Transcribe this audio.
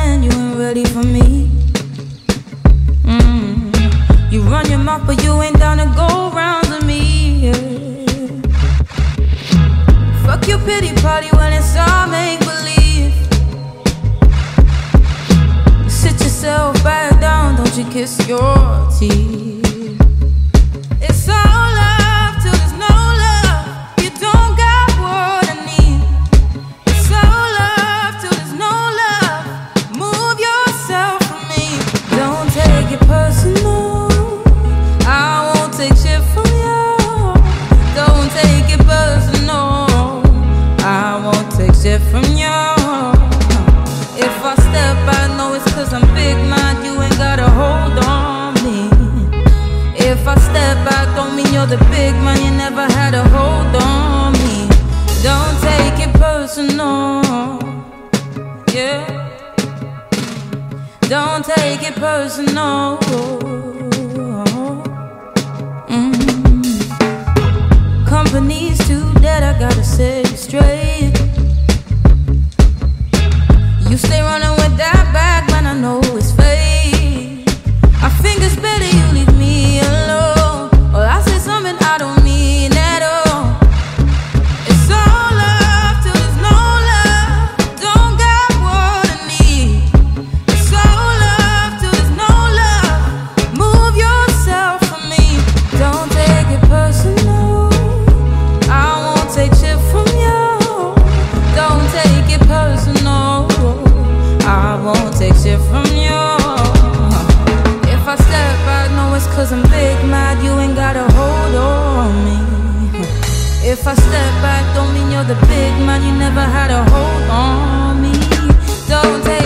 understand you ain't ready for me. You run your mouth, but you ain't down to go rounds with me. Yeah. Fuck your pity party when it's all make believe. Sit yourself back down, don't you kiss your teeth. It's all love till there's no love. You don't got what I need. It's all love till there's no love. Move yourself from me. Don't take it personal. I won't take shit from you. Don't take it personal. I won't take shit from you. If I step back, know it's cause I'm big man. You ain't got a hold on me. If I step back, don't mean you're the big man. You never had a hold on me. Don't take it personal. Yeah. Don't take it personal. Company's too dead, I gotta say it straight. You stay running with that bag, man, I know it's fake. I think it's better you leave me alone, or I say something I don't mean at all. It's all love till there's no love. Don't got what I need. It's all love till there's no love. Move yourself from me. Don't take it personal. I won't take shit from you. Don't take it personal. I won't take shit from you. If I step back, know it's cause I'm big mad. You ain't got a hold on me. If I step back, don't mean you're the big man. You never had a hold on me. Don't take